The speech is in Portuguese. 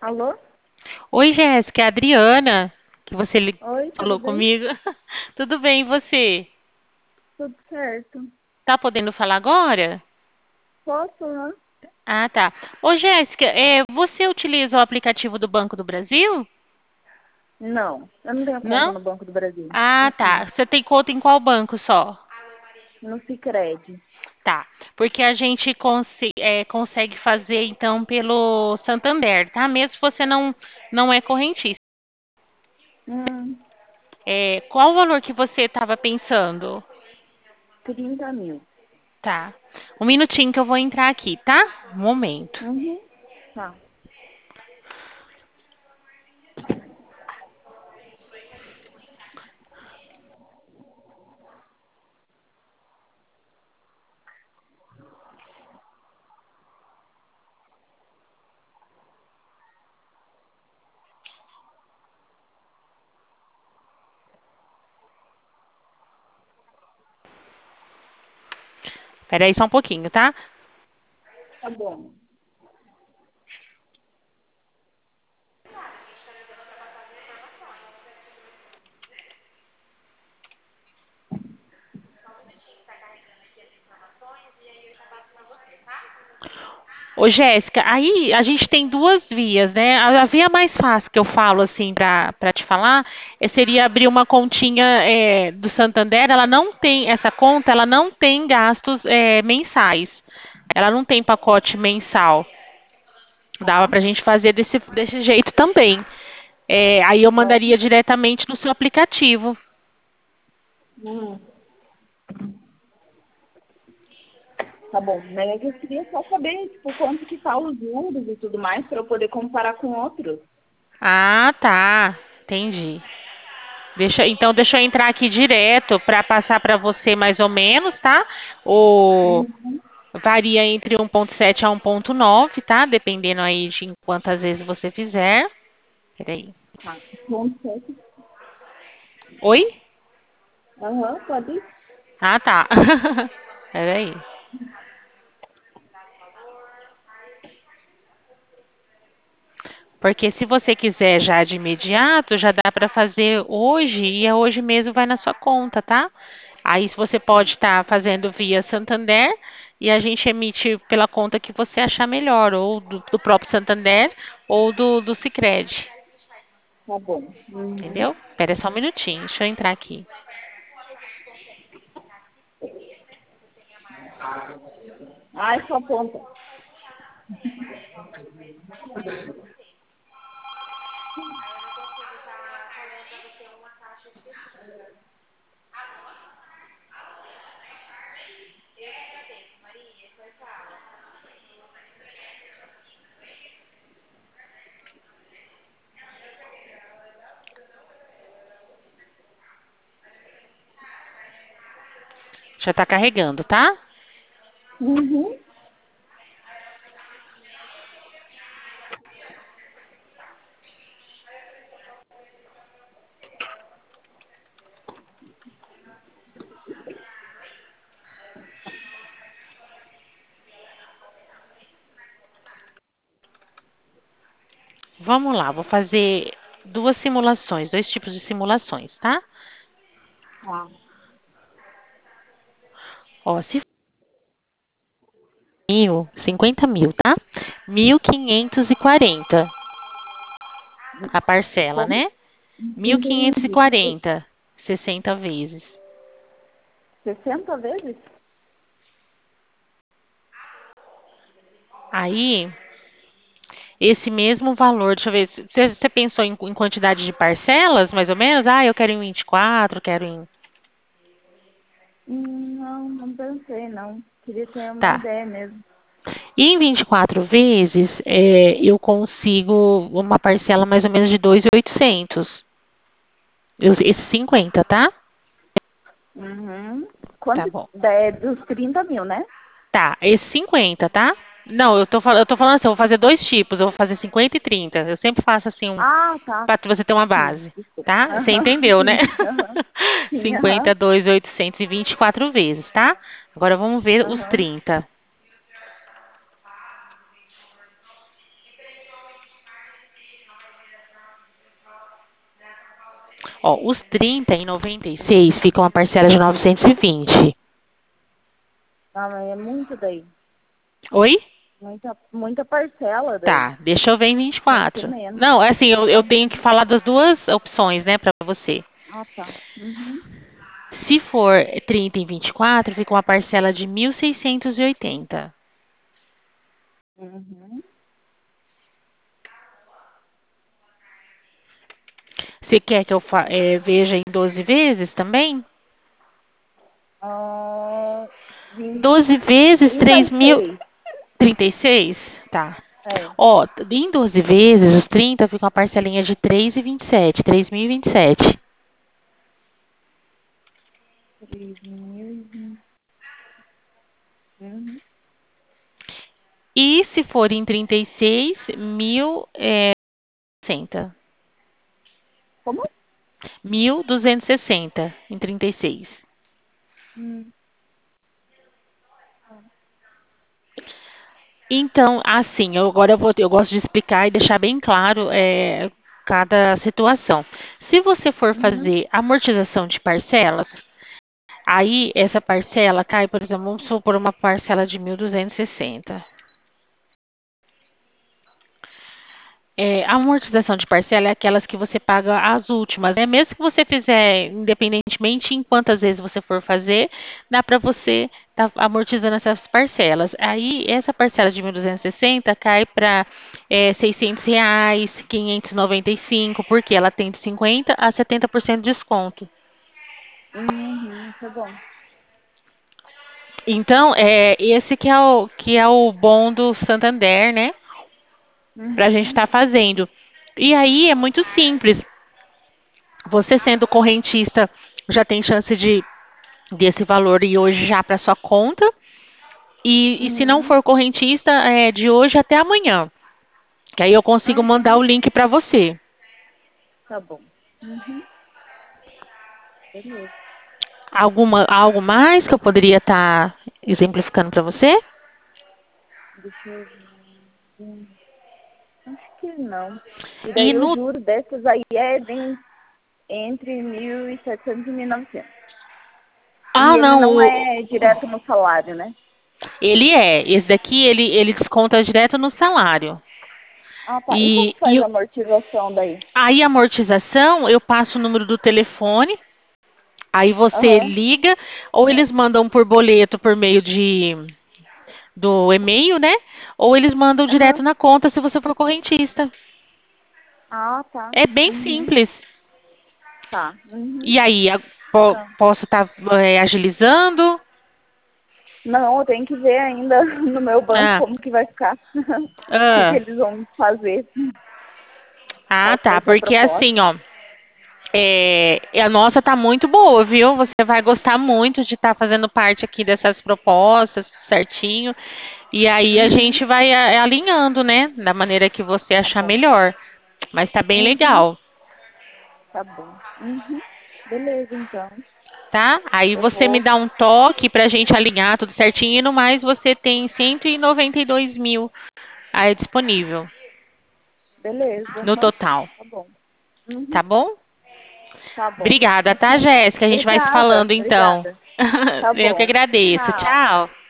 Alô? Oi, Jéssica, é a Adriana, que você Oi, tudo falou bem? comigo. Tudo bem, e você? Tudo certo. Tá podendo falar agora? Posso, né? Ah, tá. Ô, Jéssica, você utiliza o aplicativo do Banco do Brasil? Não, eu não tenho conta Não? no Banco do Brasil. Ah, tá. Você tem conta em qual banco só? No Sicredi. Tá. Porque a gente consegue fazer, então, pelo Santander, tá? Mesmo se você não é correntista. Hum, Qual o valor que você estava pensando? 30.000. Tá. Um minutinho que eu vou entrar aqui, tá? Um momento. Uhum. Tá, Espera aí só um pouquinho, tá? tá bom. Ô, Jéssica, aí a gente tem duas vias, né? A via mais fácil que eu falo, assim, pra te falar, seria abrir uma continha do Santander. Ela não tem, essa conta, ela não tem gastos mensais. Ela não tem pacote mensal. Dava Tá. pra gente fazer desse jeito também. Aí eu Bom. mandaria diretamente no seu aplicativo. Hum, tá bom. Mas é que eu queria só saber, tipo, quanto que tá os juros e tudo mais, para eu poder comparar com outros. Ah, tá. Entendi. Deixa eu entrar aqui direto para passar para você mais ou menos, tá? O Uhum. varia entre 1,7 a 1,9, tá? Dependendo aí de quantas vezes você fizer. Peraí. Tá. Ponto certo. Oi? Aham, pode ir? Ah, tá. Peraí. Porque se você quiser já de imediato, já dá para fazer hoje e é hoje mesmo vai na sua conta, tá? Aí se você Tá. pode estar fazendo via Santander e a gente emite pela conta que você achar melhor, ou do próprio Santander ou do Sicredi, Tá bom. Uhum. entendeu? Espera só um minutinho, deixa eu entrar aqui. Ai, sua ponta. Já está carregando, tá? Uhum. Vamos lá, vou fazer duas simulações, dois tipos de simulações, tá? Tá. Ó, se for 50 mil, tá? 1.540 a parcela, Como? né? Não Mil quinhentos e entendi. quarenta, 60 vezes. 60 vezes? Aí, esse mesmo valor, deixa eu ver, você pensou em quantidade de parcelas, mais ou menos? Ah, eu quero em 24, quero em... Não, não pensei, não. Queria ter uma Tá. ideia mesmo. E em 24 vezes, eu consigo uma parcela mais ou menos de 2.800. Esse 50, tá? Uhum. Tá Quanto bom. é dos 30.000, né? Tá, esse 50, tá? Não, eu tô falando assim, eu vou fazer dois tipos, eu vou fazer 50 e 30. Eu sempre faço assim, Ah, tá. para você ter uma Sim, base, desculpa. tá? Você Aham, entendeu, né? sim. Aham. Sim, 50, aham. 2.824 vezes, tá? Agora vamos ver os Aham. 30. Ó, os 30 em 96 fica uma parcela de 920. Ah, mas é muito daí. Oi? Muita parcela daí. Tá, deixa eu ver em Tem que ser 24. menos. Não, assim, eu tenho que Aham. falar das duas opções, né, pra você. Ah, tá. Uhum. Se for 30 em 24, fica uma parcela de 1.680. Uhum. Você quer que eu veja em 12 vezes também? Ah, 12 20, vezes 3.000. 36. 36? Tá. É. Ó, em 12 vezes, os 30 fica uma parcelinha de 3.027, 3.027. 3.000. Uhum. E se for em 36, 1.260. Como? 1.260 em 36. Hum. Então, assim, eu gosto de explicar e deixar bem claro cada situação. Se você for Uhum. fazer amortização de parcelas, aí essa parcela cai, por exemplo, vamos supor uma parcela de 1.260. A amortização de parcela é aquelas que você paga as últimas, né? Mesmo que você fizer, independentemente em quantas vezes você for fazer, dá para você estar amortizando essas parcelas. Aí, essa parcela de 1.260 cai para R$ 600, 595, porque ela tem de 50% a 70% de desconto. Uhum. Isso é bom. Então, esse que é o bom do Santander, né? Para a gente Uhum. estar fazendo. E aí é muito simples. Você sendo correntista já tem chance de desse valor ir hoje já para sua conta. E se não Uhum. for correntista, é de hoje até amanhã. Que aí eu consigo mandar Aham. o link para você. Tá bom. Uhum. Beleza. Algo mais que eu poderia estar exemplificando para você? Deixa eu ver. Acho que não. E E daí o no. juro dessas aí é entre 1.700 e 1.900. E Ah, ele não. não é direto no salário, né? Ele é. Esse daqui ele desconta direto no salário. Ah, tá. E como E, faz a amortização daí? aí a amortização, eu passo o número do telefone. Aí você Aham. liga, ou eles mandam por boleto por meio do e-mail, né? Ou eles mandam direto Aham. na conta se você for correntista. Ah, tá. É bem Uhum. simples. Tá. Uhum. E aí, Tá. posso estar agilizando? Não, eu tenho que ver ainda no meu banco Ah, como que vai ficar. O que que ah, eles vão fazer. ah, Qual que tá. vai ser a Porque assim, proposta. ó, a nossa tá muito boa, viu? Você vai gostar muito de estar fazendo parte aqui dessas propostas, certinho. E aí a Uhum. gente vai alinhando, né? Da maneira que você Tá achar bom. melhor. Mas tá bem Uhum. legal, Tá bom. Uhum. Beleza, então. tá? Aí Eu você me vou. dá um toque pra gente alinhar tudo certinho. E no mais, você tem 192 mil aí disponível Beleza. no Aham. total, Tá bom. tá Uhum. bom? Tá bom. Obrigada, tá, Uhum. Jéssica? A gente vai se Obrigada. falando então. Obrigada. Tá Eu que bom. agradeço. Tchau. Tchau.